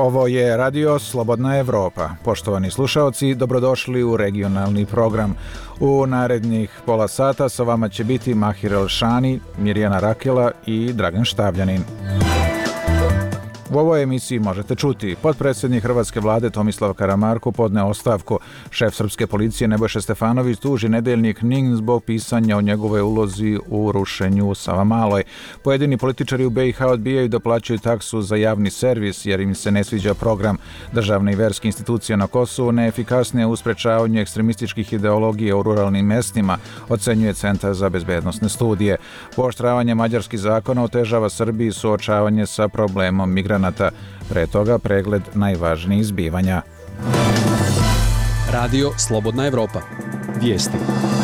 Ovo je Radio Slobodna Evropa. Poštovani slušaoci, dobrodošli u regionalni program. U narednih pola sata sa vama će biti Mahir Elšani, Mirjana Rakela i Dragan Štavljanin. U ovoj emisiji možete čuti: potpredsjednik Hrvatske vlade Tomislav Karamarko podneo ostavku, šef srpske policije Nebojša Stefanović tuži nedeljnik NIN zbog pisanja o njegovoj ulozi u rušenju u Savamaloj. Pojedini političari u BiH odbijaju da plaćaju taksu za javni servis jer im se ne sviđa program. Državne i verske institucije na Kosovu neefikasnije u sprečavanju ekstremističkih ideologija u ruralnim mestima, ocenjuje Centar za bezbednosne studije. Pooštravanje mađarskih zakona otežava Srbiji suočavanje sa problemom migranata. Pre toga pregled najvažnijih zbivanja. Radio Slobodna Evropa. Vijesti.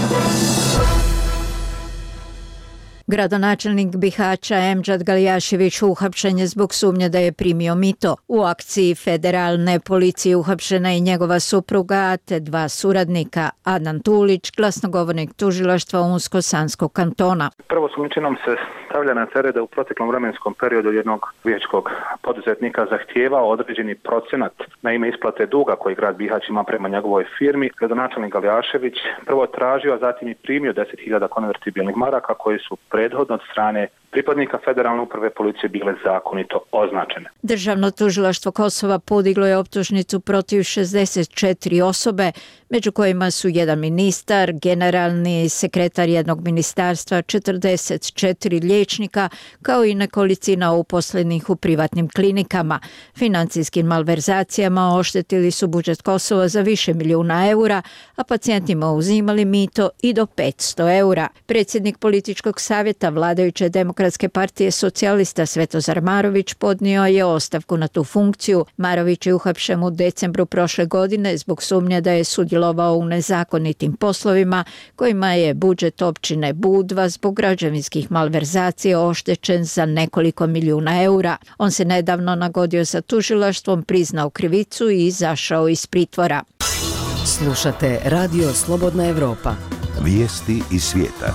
Gradonačelnik Bihaća Emdžad Galjašević uhapšen je zbog sumnje da je primio mito. U akciji federalne policije uhapšena i njegova supruga te dva suradnika, Adnan Tulić, glasnogovornik tužilaštva Unsko-Sanskog kantona. Prvosumnjičenom se stavlja na teret da u proteklom vremenskom periodu jednog vijećkog poduzetnika zahtijevao određeni procenat na ime isplate duga koji grad Bihać ima prema njegovoj firmi. Gradonačelnik Galjašević prvo tražio, a zatim i primio 10.000 konvertibilnih maraka koji su prethodno od strane pripadnika federalne uprave policije bile zakonito označene. Državno tužilaštvo Kosova podiglo je optužnicu protiv 64 osobe, među kojima su jedan ministar, generalni sekretar jednog ministarstva, 44 liječnika, kao i nekolicina uposlenih u privatnim klinikama. Financijskim malverzacijama oštetili su budžet Kosova za više milijuna eura, a pacijentima uzimali mito i do 500 eura. Predsjednik političkog savjeta vladajuće Demokratske partije socijalista Svetozar Marović podnio je ostavku na tu funkciju. Marović je uhapšen u decembru prošle godine zbog sumnje da je sudjelovao u nezakonitim poslovima kojima je budžet općine Budva zbog građevinskih malverzacija oštećen za nekoliko milijuna eura. On se nedavno nagodio sa tužilaštvom, priznao krivicu i izašao iz pritvora. Slušate Radio Slobodna Evropa. Vijesti iz svijeta.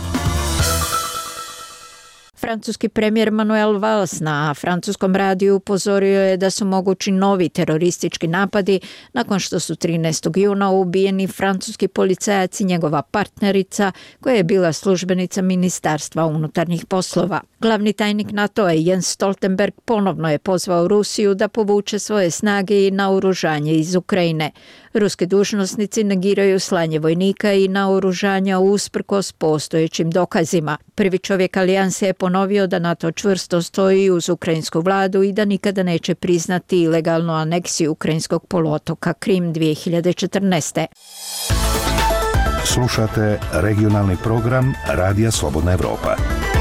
Francuski premijer Manuel Valls na francuskom radiju upozorio je da su mogući novi teroristički napadi nakon što su 13. juna ubijeni francuski policajac i njegova partnerica koja je bila službenica Ministarstva unutarnjih poslova. Glavni tajnik NATO-a Jens Stoltenberg ponovno je pozvao Rusiju da povuče svoje snage i naoružanje iz Ukrajine. Ruski dužnosnici negiraju slanje vojnika i naoružanja usprkos postojećim dokazima. Prvi čovjek alijanse je ponovio da NATO čvrsto stoji uz ukrajinsku vladu i da nikada neće priznati ilegalnu aneksiju ukrajinskog poluotoka Krim 2014. Slušate regionalni program Radija Slobodna Evropa.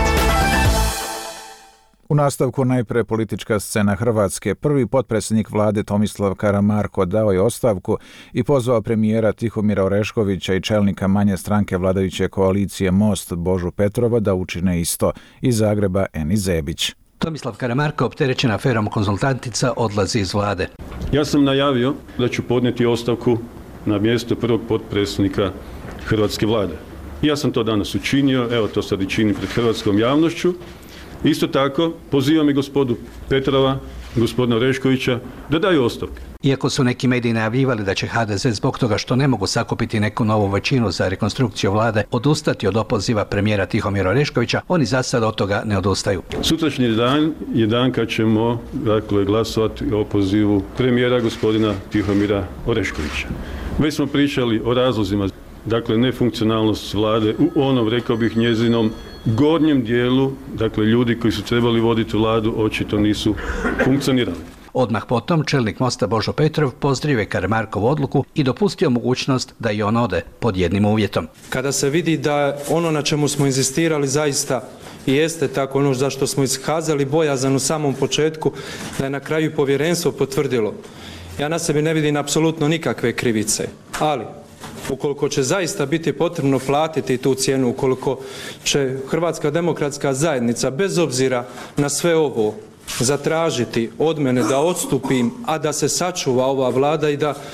U nastavku najpre politička scena Hrvatske. Prvi potpredsjednik vlade Tomislav Karamarko dao je ostavku i pozvao premijera Tihomira Oreškovića i čelnika manje stranke vladajuće koalicije Most Božu Petrova da učine isto. Iz Zagreba Eni Zebić. Tomislav Karamarko, opterećen aferom konzultantica, odlazi iz vlade. Ja sam najavio da ću podnijeti ostavku na mjesto prvog potpredsjednika Hrvatske vlade. Ja sam to danas učinio, evo to sad i činim pred hrvatskom javnošću. Isto tako, pozivam i gospodu Petrova, gospodina Oreškovića da daju ostavke. Iako su neki mediji najavljivali da će HDZ zbog toga što ne mogu sakupiti neku novu većinu za rekonstrukciju vlade odustati od opoziva premijera Tihomira Oreškovića, oni za sada od toga ne odustaju. Sutrašnji dan je dan kad ćemo glasovati o opozivu premijera gospodina Tihomira Oreškovića. Već smo pričali o razlozima, nefunkcionalnost vlade u onom, rekao bih, njezinom gornjem dijelu, ljudi koji su trebali voditi vladu očito nisu funkcionirali. Odmah potom čelnik Mosta Božo Petrov pozdravio Karamarkovu odluku i dopustio mogućnost da i on ode pod jednim uvjetom. Kada se vidi da ono na čemu smo inzistirali zaista i jeste tako, ono za što smo iskazali bojazan u samom početku, da je na kraju povjerenstvo potvrdilo. Ja na sebi ne vidim apsolutno nikakve krivice, ali ukoliko će zaista biti potrebno platiti tu cijenu, ukoliko će Hrvatska demokratska zajednica bez obzira na sve ovo zatražiti od mene da odstupim, a da se sačuva ova vlada i da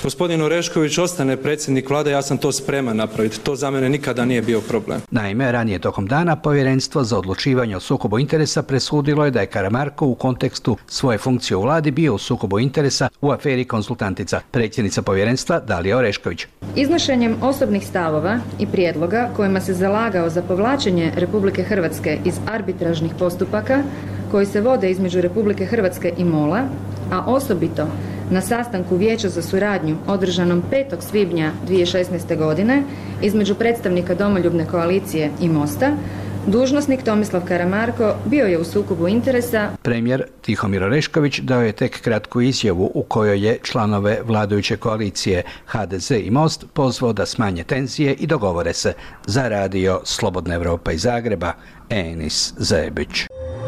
gospodin Orešković ostane predsjednik vlade, ja sam to spreman napraviti. To za mene nikada nije bio problem. Naime, ranije tokom dana Povjerenstvo za odlučivanje o sukobu interesa presudilo je da je Karamarko u kontekstu svoje funkcije u vladi bio u sukobu interesa u aferi Konzultantica. Predsjednica povjerenstva Dalija Orešković. Iznošenjem osobnih stavova i prijedloga kojima se zalagao za povlačenje Republike Hrvatske iz arbitražnih postupaka koji se vode između Republike Hrvatske i MOL-a, a osobito na sastanku Vijeća za suradnju održanom 5. svibnja 2016. godine između predstavnika Domoljubne koalicije i Mosta, dužnosnik Tomislav Karamarko bio je u sukobu interesa. Premijer Tihomir Orešković dao je tek kratku izjavu u kojoj je članove vladajuće koalicije HDZ i Most pozvao da smanje tenzije i dogovore se. Za radio Slobodna Evropa iz Zagreba, Enis Zebić.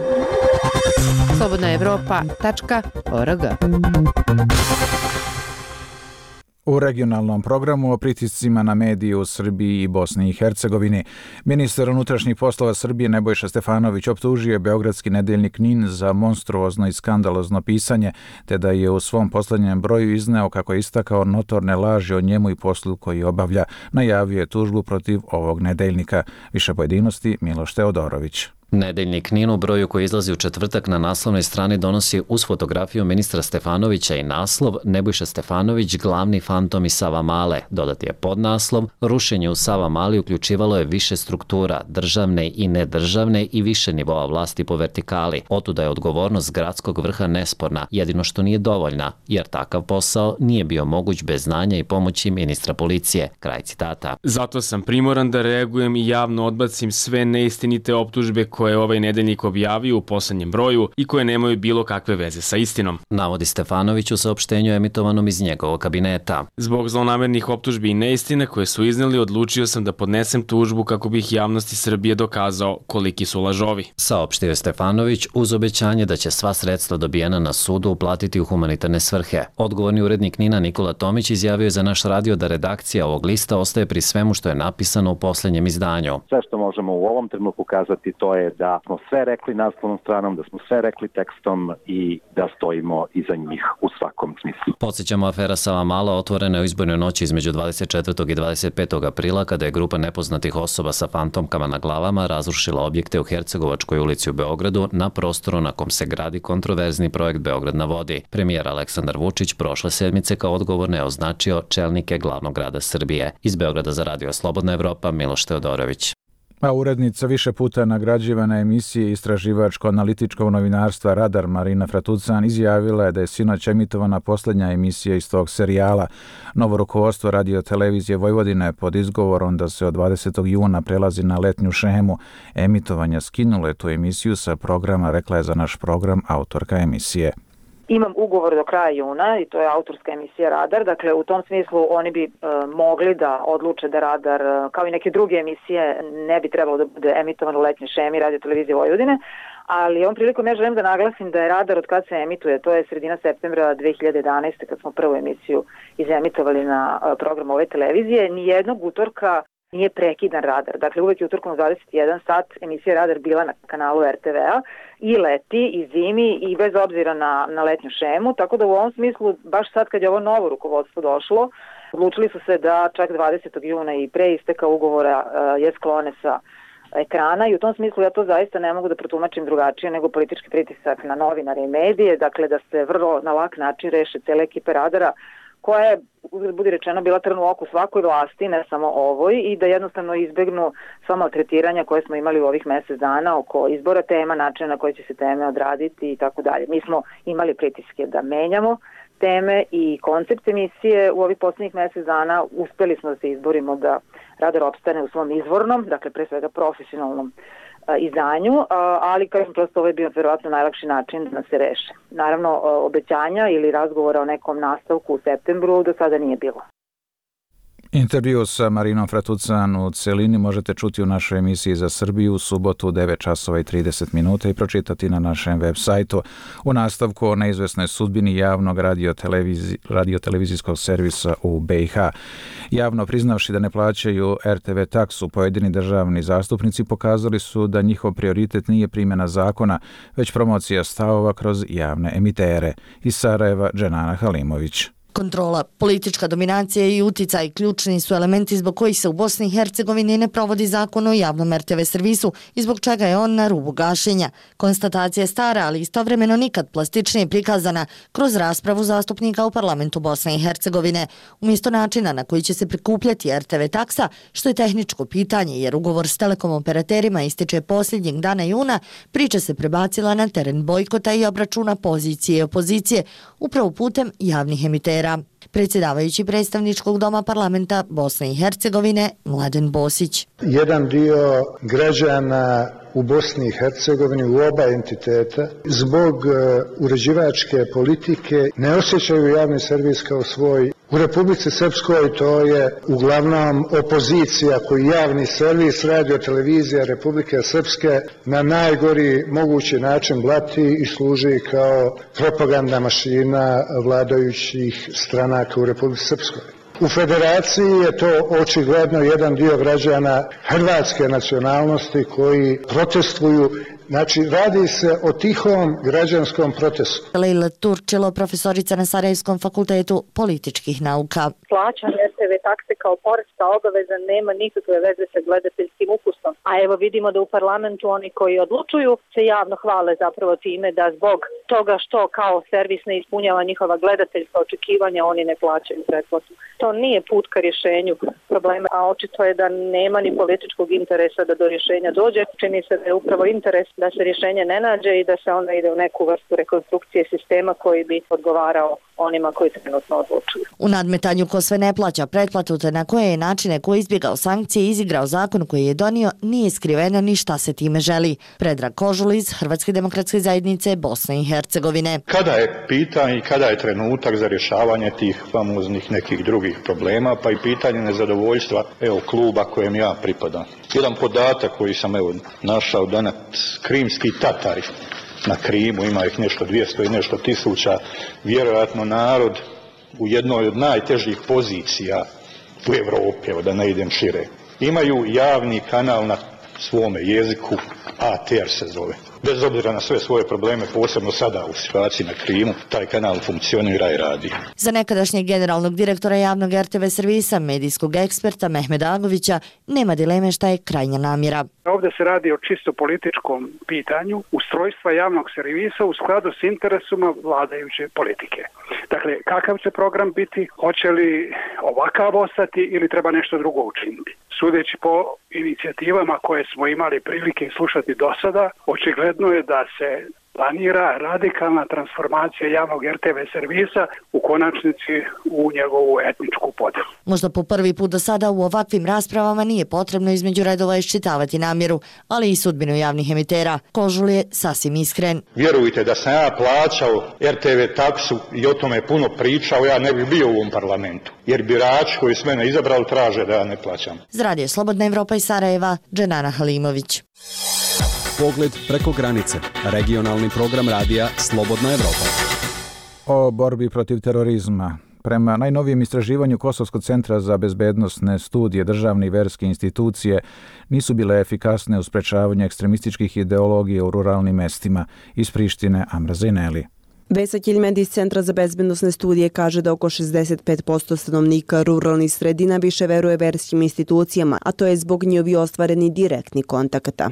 slobodnaevropa.org. U regionalnom programu o pritiscima na medije u Srbiji i Bosni i Hercegovini, ministar unutrašnjih poslova Srbije Nebojša Stefanović optužio je beogradski nedeljnik NIN za monstruozno i skandalozno pisanje, te da je u svom posljednjem broju izneo kako je istakao notorne laži o njemu i poslu koji obavlja. Najavio je tužbu protiv ovog nedeljnika. Više pojedinosti Miloš Teodorović. Nedeljnik NIN u broju koji izlazi u četvrtak na naslovnoj strani donosi uz fotografiju ministra Stefanovića i naslov Nebojša Stefanović, glavni fantom iz Savamale. Dodati je podnaslov Rušenje u Savamali uključivalo je više struktura, državne i nedržavne i više nivoa vlasti po vertikali. Otuda je odgovornost gradskog vrha nesporna, jedino što nije dovoljna, jer takav posao nije bio moguć bez znanja i pomoći ministra policije. Kraj citata. Zato sam primoran da reagujem i javno odbacim sve neistinite optužbe koje je ovaj nedeljnik objavio u poslednjem broju i koje nemaju bilo kakve veze sa istinom. Navodi Stefanović u saopštenju emitovanom iz njegovog kabineta. Zbog zlonamernih optužbi i neistina koje su izneli, odlučio sam da podnesem tužbu kako bih javnosti Srbije dokazao koliki su lažovi. Saopštio je Stefanović uz obećanje da će sva sredstva dobijena na sudu uplatiti u humanitarne svrhe. Odgovorni urednik NIN-a Nikola Tomić izjavio je za naš radio da redakcija ovog lista ostaje pri svemu što je napisano u posljednjem izdanju. Sve što možemo u ovom trenutku kazati to je da smo sve rekli naslovnom stranom, da smo sve rekli tekstom i da stojimo iza njih u svakom smislu. Podsjećamo, afera Savamala otvorena je u izbornoj noći između 24. i 25. aprila kada je grupa nepoznatih osoba sa fantomkama na glavama razrušila objekte u Hercegovačkoj ulici u Beogradu na prostoru na kom se gradi kontroverzni projekt Beograd na vodi. Premijer Aleksandar Vučić prošle sedmice kao odgovorne je označio čelnike glavnog grada Srbije. Iz Beograda za radio Slobodna Evropa, Miloš Teodorović. A urednica više puta nagrađivana emisije istraživačko-analitičkog novinarstva Radar Marina Fratucan izjavila je da je sinoć emitovana posljednja emisija iz tog serijala. Novo rukovodstvo Radio televizije Vojvodine pod izgovorom da se od 20. juna prelazi na letnju šemu emitovanja skinulo je tu emisiju sa programa, rekla je za naš program autorka emisije. Imam ugovor do kraja juna i to je autorska emisija Radar, dakle u tom smislu oni bi mogli da odluče da Radar, kao i neke druge emisije, ne bi trebalo da bude emitovan u letnjoj šemi Radio televizije Vojvodine, ali ovom prilikom ja želim da naglasim da je Radar od kad se emituje, to je sredina septembra 2011. kad smo prvu emisiju izemitovali na program ove televizije, nijednog utorka nije prekidan Radar. Dakle, uvek je utorkom u 21 sat emisija Radar bila na kanalu RTV-a i leti, i zimi, i bez obzira na letnju šemu, tako da u ovom smislu, baš sad kad je ovo novo rukovodstvo došlo, odlučili su se da čak 20. juna i pre isteka ugovora je sklone sa ekrana i u tom smislu ja to zaista ne mogu da protumačim drugačije nego politički pritisak na novinare i medije, dakle da se vrlo na lak način reše cele ekipe Radara, koja je, budi rečeno, bila trn u oku svakoj vlasti, ne samo ovoj, i da jednostavno izbegnu sva maltretiranja koje smo imali u ovih mesec dana oko izbora tema, načina na koji će se teme odraditi i tako dalje. Mi smo imali pritiske da menjamo teme i koncept emisije u ovih posljednjih mesec dana. Uspeli smo da se izborimo da Radar opstane u svom izvornom, dakle pre svega profesionalnom izdanju, ali kažem prosto ovo je bio verovatno najlakši način da se reše. Naravno, obećanja ili razgovora o nekom nastavku u septembru do sada nije bilo. Intervju sa Marinom Fratucan u celini možete čuti u našoj emisiji za Srbiju u subotu u 9 časova i 30 minuta i pročitati na našem web sajtu. U nastavku o neizvesnoj sudbini javnog radiotelevizijskog servisa u BiH. Javno priznavši da ne plaćaju RTV taksu, pojedini državni zastupnici pokazali su da njihov prioritet nije primjena zakona, već promocija stavova kroz javne emitere. Iz Sarajeva, Dženana Halimović. Kontrola, politička dominacija i uticaj ključni su elementi zbog kojih se u Bosni i Hercegovini ne provodi zakon o javnom RTV servisu i zbog čega je on na rubu gašenja. Konstatacija je stara, ali istovremeno nikad plastičnije prikazana kroz raspravu zastupnika u parlamentu Bosne i Hercegovine. Umjesto načina na koji će se prikupljati RTV taksa, što je tehničko pitanje jer ugovor s telekom operaterima ističe posljednjeg dana juna, priča se prebacila na teren bojkota i obračuna pozicije i opozicije upravo putem javnih emitera. Predsjedavajući predstavničkog doma parlamenta Bosne i Hercegovine Mladen Bosić. Jedan dio građana u Bosni i Hercegovini u oba entiteta zbog uređivačke politike ne osjećaju javni servis kao svoj. U Republici Srpskoj to je uglavnom opozicija koji javni servis radio-televizija Republike Srpske na najgori mogući način blati i služi kao propagandna mašina vladajućih stranaka u Republici Srpskoj. U federaciji je to očigledno jedan dio građana hrvatske nacionalnosti koji protestuju. Znači, radi se o tihom građanskom protestu. Lejla Turčilo, profesorica na Sarajevskom fakultetu političkih nauka. Plaćanje RTV takse kao poreska obaveza nema nikakve veze sa gledateljskim ukusom. A evo vidimo da u parlamentu oni koji odlučuju se javno hvale zapravo time da zbog toga što kao servis ne ispunjava njihova gledateljska očekivanja, oni ne plaćaju pretplatu. To nije put ka rješenju problema, a očito je da nema ni političkog interesa da do rješenja dođe. Čini se da je upravo interes da se rješenje ne nađe i da se onda ide u neku vrstu rekonstrukcije sistema koji bi odgovarao onima koji trenutno odlučuju. U nadmetanju ko sve ne plaća pretplatu te na koje je načine ko izbjegao sankcije i izigrao zakon koji je donio, nije skriveno ni šta se time želi. Predrag Kožul iz Hrvatske demokratske zajednice Bosne i Hercegovine. Kada je pitanje i kada je trenutak za rješavanje tih famoznih nekih drugih problema, pa i pitanje nezadovoljstva kluba kojem ja pripadam. Jedan podatak koji sam našao danas, krimski Tatari na Krimu, ima ih nešto 200 i nešto tisuća, vjerojatno narod u jednoj od najtežih pozicija u Europi, da ne idem šire. Imaju javni kanal na svome jeziku, ATR se zove. Bez obzira na sve svoje probleme, posebno sada u situaciji na Krimu, taj kanal funkcionira i radi. Za nekadašnjeg generalnog direktora javnog RTV servisa, medijskog eksperta Mehmeda Agovića, nema dileme šta je krajnja namjera. Ovdje se radi o čisto političkom pitanju ustrojstva javnog servisa u skladu s interesima vladajuće politike. Dakle, kakav će program biti, hoće li ovakav ostati ili treba nešto drugo učiniti. Sudeći po inicijativama koje smo imali prilike slušati do sada, očigledno je da se planira radikalna transformacija javnog RTV servisa, u konačnici u njegovu etničku podjelu. Možda po prvi put do sada u ovakvim raspravama nije potrebno između redova iščitavati namjeru, ali i sudbinu javnih emitera. Kožul je sasvim iskren. Vjerujte da sam ja plaćao RTV taksu i o tome puno pričao, ja ne bih bio u ovom parlamentu. Jer birači koji su mene izabrali traže da ja ne plaćam. Za Radio Slobodna Evropa iz Sarajeva, Dženana Halimović. Pogled preko granice. Regionalni program radija Slobodna Evropa. O borbi protiv terorizma. Prema najnovijem istraživanju Kosovskog centra za bezbednosne studije, državne i verske institucije nisu bile efikasne u sprečavanju ekstremističkih ideologija u ruralnim mestima. Iz Prištine, Amra Zeneli. Vesa Kiljmed iz Centra za bezbednosne studije kaže da oko 65% stanovnika ruralnih sredina više veruje verskim institucijama, a to je zbog njihovi ostvareni direktni kontakata.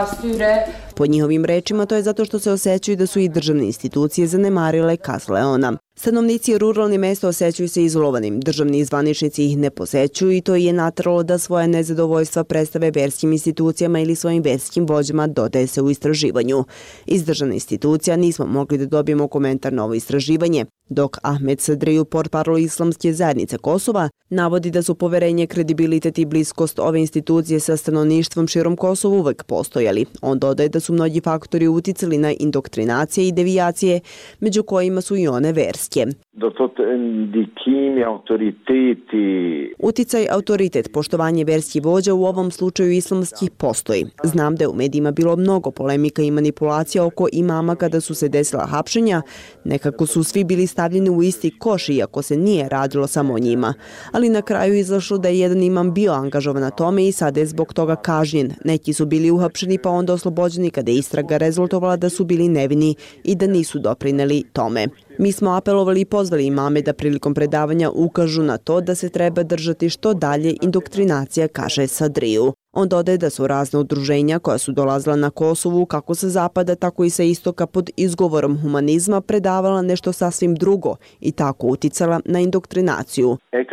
Po njihovim rečima to je zato što se osjećaju da su i državne institucije zanemarile Kas Leona. Stanovnici ruralnih mesta osjećaju se izolovanim, državni zvaničnici ih ne posećuju i to je nateralo da svoje nezadovoljstva predstave verskim institucijama ili svojim verskim vođama, dodaje se u istraživanju. Iz državne institucija nismo mogli da dobijemo komentar na ovo istraživanje, dok Ahmed Sadriju, portparol Islamske zajednice Kosova, navodi da su poverenje, kredibilitet i bliskost ove institucije sa stanovništvom širom Kosova uvek postojali. On dodaje da su mnogi faktori uticali na indoktrinacije i devijacije, među kojima su i one verske. Uticaj, autoritet, poštovanje verskih vođa u ovom slučaju islamskih postoji. Znam da je u medijima bilo mnogo polemika i manipulacija oko imama kada su se desila hapšenja. Nekako su svi bili stavljeni u isti koš, iako se nije radilo samo o njima. Ali na kraju izašlo da je jedan imam bio angažovan na tome i sada je zbog toga kažnjen. Neki su bili uhapšeni pa onda oslobođeni kada je istraga rezultovala da su bili nevini i da nisu doprineli tome. Mi smo apelovali i pozvali imame da prilikom predavanja ukažu na to da se treba držati što dalje indoktrinacija, kaže Sadriju. On dodaje da su razne udruženja koja su dolazila na Kosovu kako sa zapada, tako i sa istoka pod izgovorom humanizma predavala nešto sasvim drugo i tako uticala na indoktrinaciju.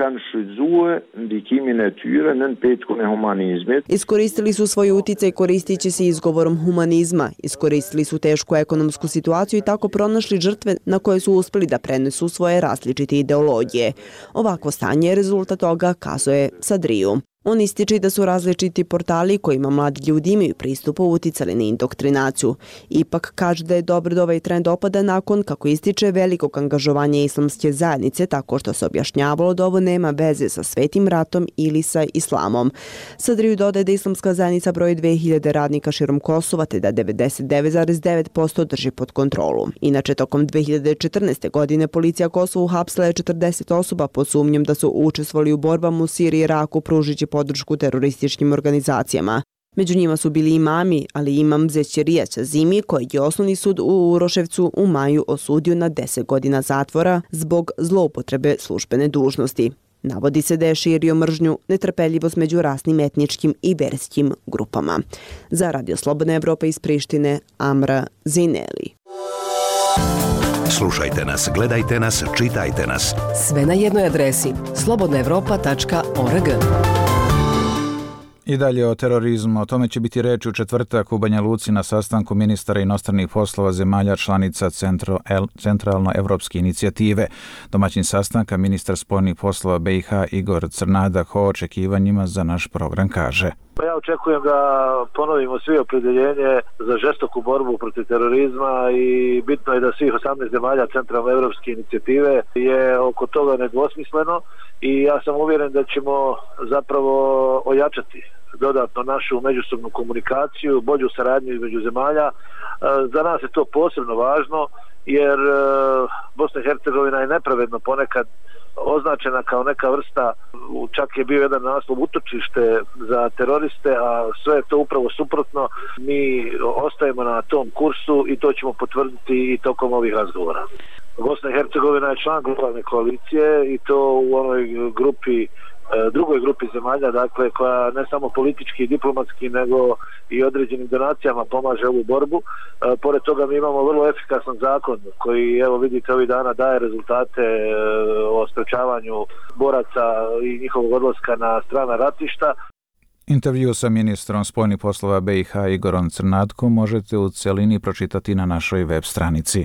Iskoristili su svoj uticaj koristići se izgovorom humanizma, iskoristili su tešku ekonomsku situaciju i tako pronašli žrtve na koje su uspeli da prenesu svoje različite ideologije. Ovakvo stanje je rezultat toga, kazuje Sadriju. On ističe da su različiti portali kojima mladi ljudi imaju pristup uticali na indoktrinaciju. Ipak kaže da je dobro da ovaj trend opada nakon, kako ističe, velikog angažovanja islamske zajednice, tako što se objašnjavalo da ovo nema veze sa Svetim ratom ili sa islamom. Sadriju dodaje da islamska zajednica broji 2000 radnika širom Kosova, te da 99,9% drži pod kontrolu. Inače, tokom 2014. godine policija Kosovu uhapsila je 40 osoba pod sumnjom da su učestvovali u borbama u Siriji i Iraku, pružići podršku terorističkim organizacijama. Među njima su bili imami, ali imam Zećerija Ćazimi, kojeg je osnovni sud u Uroševcu u maju osudio na 10 godina zatvora zbog zloupotrebe službene dužnosti. Navodi se da je širio mržnju, netrpeljivost među rasnim, etničkim i verskim grupama. Za Radio Slobodna Evropa iz Prištine, Amra Zineli. Slušajte nas, gledajte nas, čitajte nas. Sve na jednoj adresi slobodnaevropa.org. I dalje o terorizmu. O tome će biti reč u četvrtak u Banja Luci na sastanku ministara inostranih poslova zemalja članica Centralno-evropske inicijative. Domaćin sastanka, ministar spoljnih poslova BiH Igor Crnadak o očekivanjima za naš program kaže. Ja očekujem da ponovimo svi opredjeljenje za žestoku borbu protiv terorizma i bitno je da svih 18 zemalja Centralno-evropske inicijative je oko toga nedvosmisleno i ja sam uvjeren da ćemo zapravo ojačati dodatno našu međusobnu komunikaciju, bolju saradnju između zemalja. Za nas je to posebno važno jer Bosna i Hercegovina je nepravedno ponekad označena kao neka vrsta, čak je bio jedan naslov, utočište za teroriste, a sve je to upravo suprotno. Mi ostajemo na tom kursu i to ćemo potvrditi i tokom ovih razgovora. Bosna i Hercegovina je član globalne koalicije i to u onoj grupi, drugoj grupi zemalja, dakle, koja ne samo politički i diplomatski, nego i određenim donacijama pomaže ovu borbu. Pored toga mi imamo vrlo efikasan zakon koji, evo vidite, ovih dana daje rezultate o sprečavanju boraca i njihovog odlaska na strana ratišta. Intervju sa ministrom spoljnih poslova BiH Igorom Crnatkom možete u celini pročitati na našoj web stranici.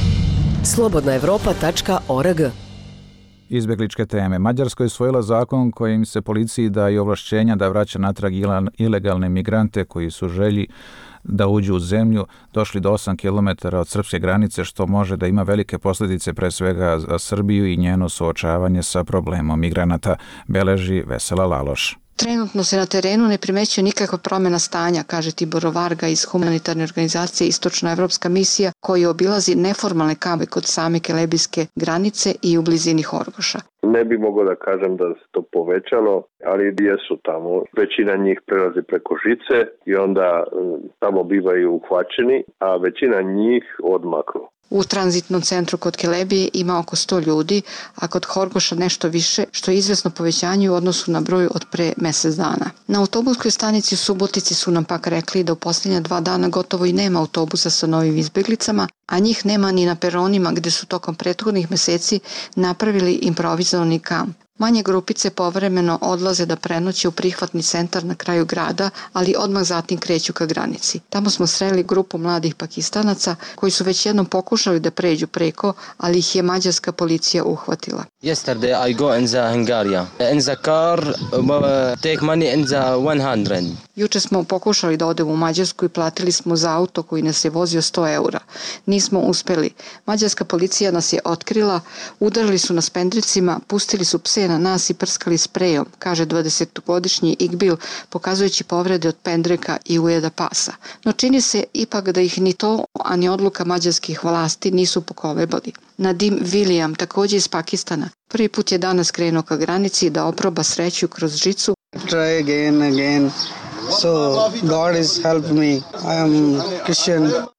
slobodnaevropa.org. Izbjegličke teme. Mađarska je usvojila zakon kojim se policiji daje ovlašćenja da vraća natrag ilegalne migrante koji su želji da uđu u zemlju, došli do 8 km od srpske granice, što može da ima velike posljedice pre svega za Srbiju i njeno suočavanje sa problemom migranata, beleži Vesela Laloš. Trenutno se na terenu ne primećuje nikakva promjena stanja, kaže Tibor Varga iz humanitarne organizacije Istočnoevropska misija, koji obilazi neformalne kampe kod same kelebijske granice i u blizini Horgoša. Ne bi mogao da kažem da se to povećalo, ali jesu tamo. Većina njih prelazi preko žice i onda tamo bivaju uhvaćeni, a većina njih odmaknu. U tranzitnom centru kod Kelebije ima oko 100 ljudi, a kod Horgoša nešto više, što je izvesno povećanje u odnosu na broj od pre mjesec dana. Na autobuskoj stanici u Subotici su nam pak rekli da u posljednja 2 dana gotovo i nema autobusa sa novim izbjeglicama, a njih nema ni na peronima gdje su tokom prethodnih mjeseci napravili improvizovani kamp. Manje grupice povremeno odlaze da prenoće u prihvatni centar na kraju grada, ali odmah zatim kreću ka granici. Tamo smo sreli grupu mladih Pakistanaca koji su već jednom pokušali da pređu preko, ali ih je mađarska policija uhvatila. Yesterday I go in the Hungary. In the car take money in the 100. Juče smo pokušali da odemo u Mađarsku i platili smo za auto koji nas je vozio 100 eura. Nismo uspeli. Mađarska policija nas je otkrila, udarili su nas pendricima, pustili su pse na nas i prskali sprejom, kaže 20-godišnji Igbil, pokazujući povrede od pendreka i ujeda pasa. No čini se ipak da ih ni to, a ni odluka mađarskih vlasti nisu pokolebali. Nadim William, također iz Pakistana, prvi put je danas krenuo ka granici da oproba sreću kroz žicu. Try again. So God has helped me. I am Christian.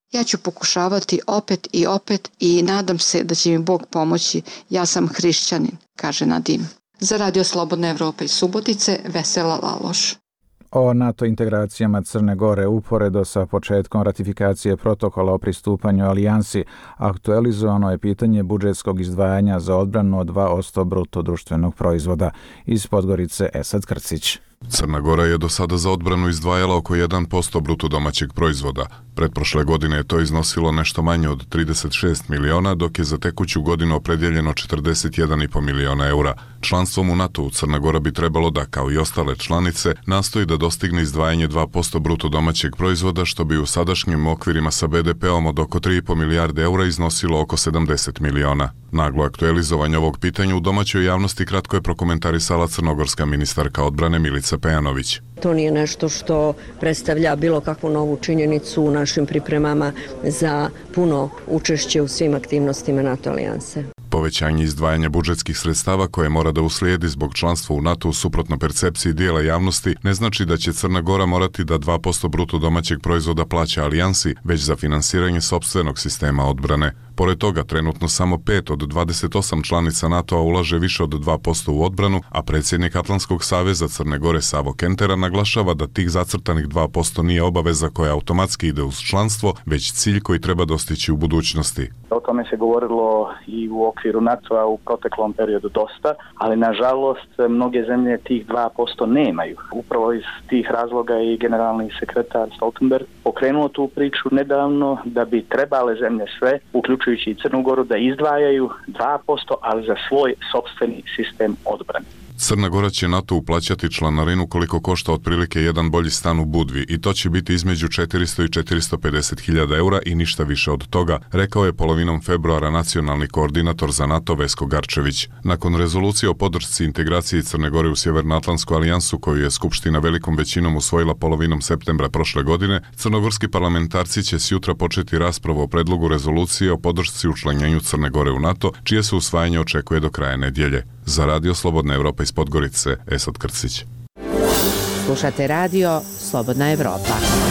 Ja ću pokušavati opet i opet i nadam se da će mi Bog pomoći. Ja sam hrišćanin, kaže Nadim. Za Radio Slobodna Evropa iz Subotice, Vesela Laloš. O NATO integracijama Crne Gore uporedo sa početkom ratifikacije protokola o pristupanju alijansi aktualizovano je pitanje budžetskog izdvajanja za odbranu od 2% bruto društvenog proizvoda. Iz Podgorice Esad Krcić. Crna Gora je do sada za odbranu izdvajala oko 1% bruto domaćeg proizvoda. Pretprošle godine je to iznosilo nešto manje od 36 miliona, dok je za tekuću godinu opredjeljeno 41,5 miliona eura. Članstvom u NATO Crna Gora bi trebalo da, kao i ostale članice, nastoji da dostigne izdvajanje 2% bruto domaćeg proizvoda, što bi u sadašnjim okvirima sa BDP-om od oko 3,5 milijarde eura iznosilo oko 70 miliona. Naglo aktualizovanje ovog pitanja u domaćoj javnosti kratko je prokomentarisala crnogorska ministarka odbrane Milica Pejanović. To nije nešto što predstavlja bilo kakvu novu činjenicu u našim pripremama za puno učešće u svim aktivnostima NATO alijanse. Povećanje izdvajanja budžetskih sredstava koje mora da uslijedi zbog članstva u NATO suprotno percepciji dijela javnosti ne znači da će Crna Gora morati da 2% bruto domaćeg proizvoda plaća alijansi, već za finansiranje sopstvenog sistema odbrane. Pored toga, trenutno samo 5 od 28 članica NATO-a ulaže više od 2% u odbranu, a predsjednik Atlantskog saveza Crne Gore Savo Kentera naglašava da tih zacrtanih 2% nije obaveza koja automatski ide uz članstvo, već cilj koji treba dostići u budućnosti. O tome se govorilo i u okviru NATO-a u proteklom periodu dosta, ali nažalost mnoge zemlje tih 2% nemaju. Upravo iz tih razloga i generalni sekretar Stoltenberg pokrenuo tu priču nedavno da bi trebale zemlje sve, uključujući i Crnu Goru, da izdvajaju 2%, ali za svoj sopstveni sistem odbrane. Crna Gora će NATO uplaćati članarinu koliko košta otprilike jedan bolji stan u Budvi i to će biti između 400 i 450 hiljada eura i ništa više od toga, rekao je polovinom februara nacionalni koordinator za NATO Vesko Garčević. Nakon rezolucije o podršci integraciji Crne Gore u Sjevernoatlantsku alijansu koju je Skupština velikom većinom usvojila polovinom septembra prošle godine, crnogorski parlamentarci će sjutra početi raspravu o predlogu rezolucije o podršci učlanjenju Crne Gore u NATO, čije se usvajanje očekuje do kraja nedjelje. Za Radio Slobodna Evropa iz Podgorice, Esad Krcić. Slušate Radio Slobodna Evropa.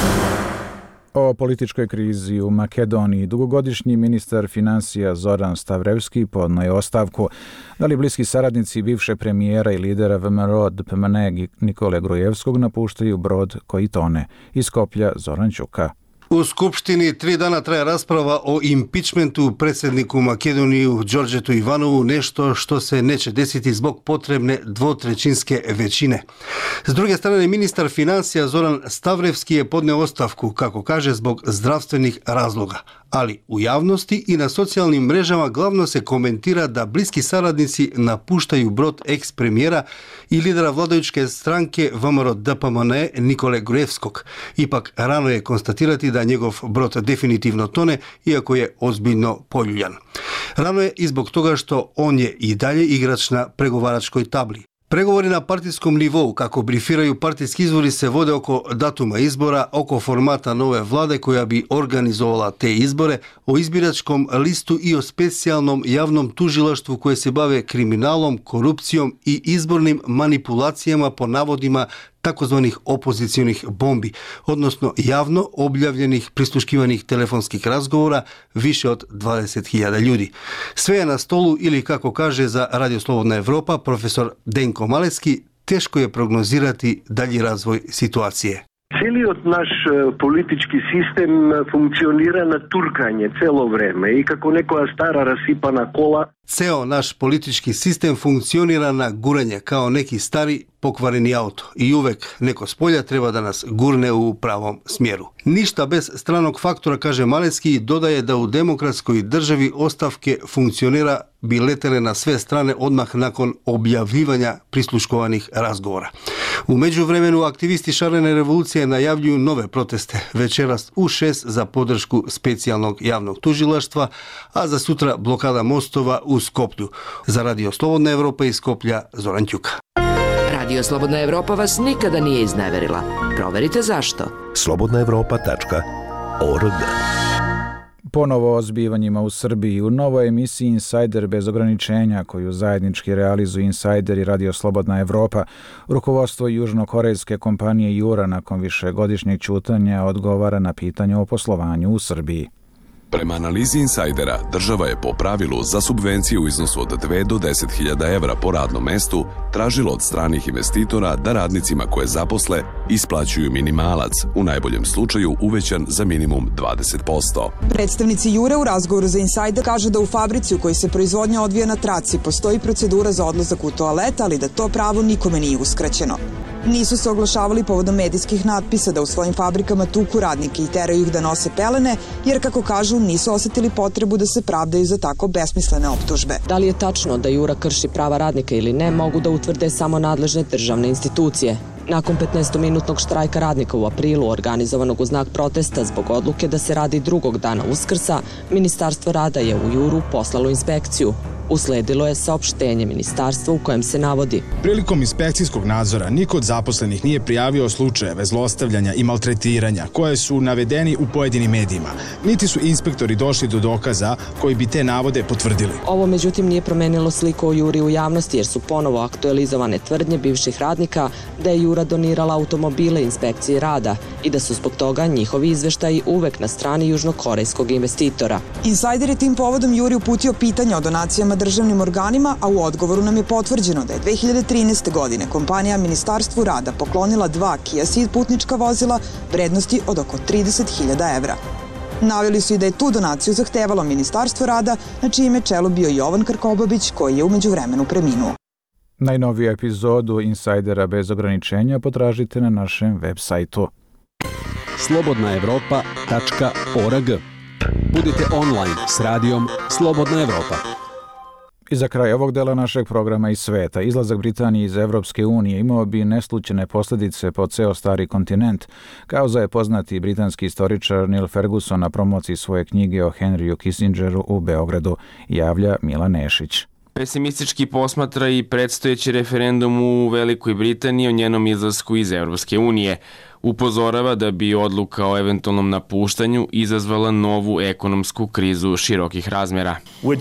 O političkoj krizi u Makedoniji dugogodišnji ministar financija Zoran Stavrevski podnio je ostavku. Da li bliski saradnici bivše premijera i lidera VMRO DPMN Nikole Grujevskog napuštaju brod koji tone? Iz Skoplja Zoran Ćuka. U Skupštini 3 dana traje rasprava o impičmentu predsjedniku Makedoniju Đorđetu Ivanovu, nešto što se neće desiti zbog potrebne dvotrećinske većine. S druge strane, ministar financija Zoran Stavrevski je podneo ostavku, kako kaže, zbog zdravstvenih razloga. Ali u javnosti i na socijalnim mrežama glavno se komentira da bliski saradnici napuštaju brod eks-premijera i lidera vladajućke stranke VMRO DPMN Nikole Grujevskog. Ipak rano je konstatirati da njegov brod definitivno tone, iako je ozbiljno poljuljan. Rano je i zbog toga što on je i dalje igrač na pregovaračkoj tabli. Pregovori na partijskom nivou, kako brifiraju partijski izvori, se vode oko datuma izbora, oko formata nove vlade koja bi organizovala te izbore, o izbiračkom listu i o specijalnom javnom tužilaštvu koje se bave kriminalom, korupcijom i izbornim manipulacijama po navodima takozvanih opozicionih bombi, odnosno javno objavljenih prisluškivanih telefonskih razgovora više od 20.000 ljudi. Sve je na stolu ili, kako kaže za Radio Slobodna Evropa profesor Denko Maleski, teško je prognozirati dalji razvoj situacije. Целиот наш политички систем функционира на туркање цело време и како некоја стара расипана кола. Ceo naš politički sistem funkcionira na guranje kao neki stari pokvareni auto i uvek neko s polja treba da nas gurne u pravom smjeru. Ništa bez stranog faktora, kaže Malecki, i dodaje da u demokratskoj državi ostavke funkcionira bi letele na sve strane odmah nakon objavljivanja prisluškovanih razgovora. U međuvremenu aktivisti šarene revolucije najavljuju nove proteste večeras u 6 za podršku specijalnog javnog tužilaštva, a za sutra blokada mostova u Skoplju. Za Radio Slobodna Evropa iz Skoplja, Zoran Ćuka. Radio Slobodna Evropa vas nikada nije izneverila. Proverite zašto. slobodnaevropa.org. Ponovo o zbivanjima u Srbiji u novoj emisiji Insider bez ograničenja koju zajednički realizuju Insider i Radio Slobodna Evropa, rukovodstvo južnokorejske kompanije Jura nakon višegodišnjeg ćutanja odgovara na pitanje o poslovanju u Srbiji. Prema analizi Insajdera, država je po pravilu za subvenciju u iznosu od 2 do 10.000 evra po radnom mestu tražilo od stranih investitora da radnicima koje zaposle isplaćuju minimalac, u najboljem slučaju uvećan za minimum 20%. Predstavnici Jure u razgovoru za Insajder kaže da u fabrici u kojoj se proizvodnja odvija na traci postoji procedura za odlazak u toalet, ali da to pravo nikome nije uskraćeno. Nisu se oglašavali povodom medijskih natpisa da u svojim fabrikama tuku radnike i teraju ih da nose pelene, jer kako kažu nisu osetili potrebu da se pravdaju za tako besmislene optužbe. Da li je tačno da Jura krši prava radnika ili ne, mogu da utvrde samo nadležne državne institucije. Nakon 15-minutnog štrajka radnika u aprilu, organizovanog u znak protesta zbog odluke da se radi drugog dana Uskrsa, Ministarstvo rada je u Juru poslalo inspekciju. Usledilo je saopštenje ministarstva u kojem se navodi: prilikom inspekcijskog nadzora niko od zaposlenih nije prijavio slučajeve zlostavljanja i maltretiranja koje su navedeni u pojedinim medijima, niti su inspektori došli do dokaza koji bi te navode potvrdili. Ovo međutim nije promenilo sliku o Juri u javnosti jer su ponovo aktualizovane tvrdnje bivših radnika da je Jura donirala automobile inspekciji rada i da su zbog toga njihovi izveštaji uvek na strani južnokorejskog investitora. Insajder je tim povodom Juri uputio pitanja o donacijama državnim organima, a u odgovoru nam je potvrđeno da je 2013. godine kompanija Ministarstvu rada poklonila 2 Kia Ceed putnička vozila vrednosti od oko 30.000 evra. Naveli su i da je tu donaciju zahtevalo Ministarstvo rada, na čijem je čelu bio Jovan Krkobabić, koji je u međuvremenu preminuo. Najnoviju epizodu Insajdera bez ograničenja potražite na našem web sajtu. slobodnaevropa.org. Budite online s radijom Slobodna Evropa. I za kraj ovog dela našeg programa iz sveta, izlazak Britanije iz Evropske unije imao bi neslućene posljedice po ceo stari kontinent, kao za je poznati britanski istoričar Neil Ferguson na promociji svoje knjige o Henryu Kissingeru u Beogradu, javlja Mila Nešić. Pesimistički posmatra i predstojeći referendum u Velikoj Britaniji o njenom izlasku iz Evropske unije. Upozorava da bi odluka o eventualnom napuštanju izazvala novu ekonomsku krizu širokih razmjera.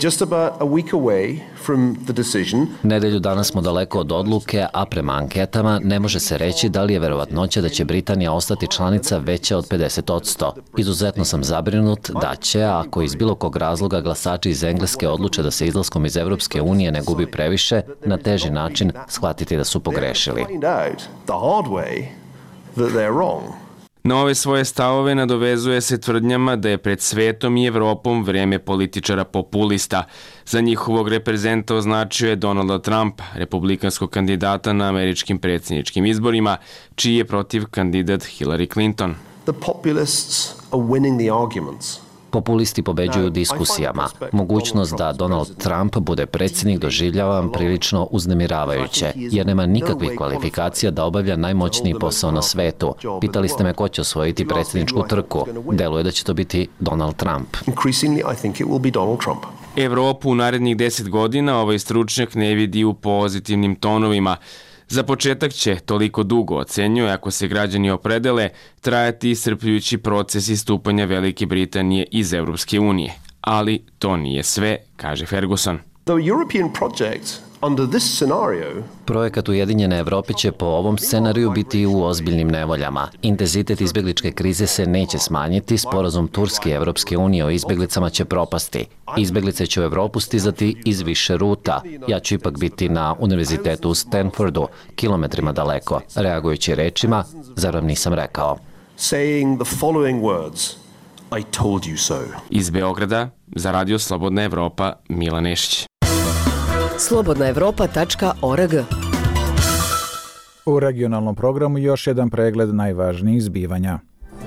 Nedelju dana smo daleko od odluke, a prema anketama ne može se reći da li je verovatnoća da će Britanija ostati članica veća od 50%. Izuzetno sam zabrinut da će, ako iz bilo kog razloga glasači iz Engleske odluče da se izlaskom iz Evropske unije ne gubi previše, na teži način shvatiti da su pogrešili. Na ove svoje stavove nadovezuje se tvrdnjama da je pred svetom i Evropom vreme političara populista. Za njihovog reprezenta označio je Donalda Trumpa, republikanskog kandidata na američkim predsjedničkim izborima, čiji je protiv kandidat Hillary Clinton. Populisti pobeđuju diskusijama. Mogućnost da Donald Trump bude predsjednik doživljavam prilično uznemiravajuće, jer nema nikakvih kvalifikacija da obavlja najmoćniji posao na svetu. Pitali ste me ko će osvojiti predsjedničku trku. Deluje da će to biti Donald Trump. Evropu u narednih 10 godina ovaj stručnjak ne vidi u pozitivnim tonovima. Za početak će, toliko dugo ocenjuje, ako se građani opredele, trajati iscrpljujući proces istupanja Velike Britanije iz Evropske unije. Ali to nije sve, kaže Ferguson. Projekat Ujedinjene Evrope će po ovom scenariju biti u ozbiljnim nevoljama. Intenzitet izbjegličke krize se neće smanjiti, sporazum Turske i Evropske unije o izbjeglicama će propasti. Izbjeglice će u Evropu stizati iz više ruta. Ja ću ipak biti na univerzitetu u Stanfordu, kilometrima daleko. Reagujući rečima, zar vam nisam rekao? Iz Beograda, za Radio Slobodna Evropa, Mila Nešić. slobodnaevropa.org. U regionalnom programu još jedan pregled najvažnijih zbivanja.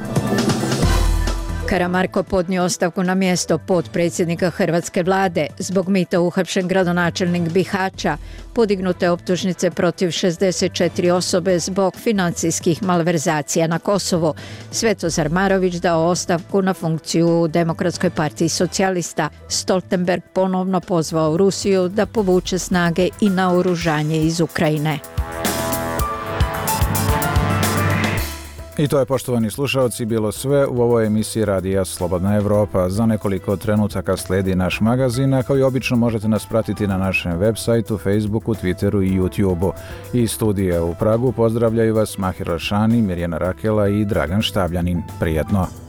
Karamarko podnio ostavku na mjesto potpredsjednika hrvatske vlade. Zbog mita uhapšen gradonačelnik Bihaća. Podignute optužnice protiv 64 osobe zbog financijskih malverzacija na Kosovu. Svetozar Marović dao ostavku na funkciju u Demokratskoj partiji socijalista. Stoltenberg ponovno pozvao Rusiju da povuče snage i naoružanje iz Ukrajine. I to je, poštovani slušalci, bilo sve u ovoj emisiji Radija Slobodna Evropa. Za nekoliko trenutaka sledi naš magazin, a kao i obično možete nas pratiti na našem web sajtu, Facebooku, Twitteru i YouTubeu. Iz studija u Pragu pozdravljaju vas Mahir Alšani, Mirjana Rakela i Dragan Štabljanin. Prijetno!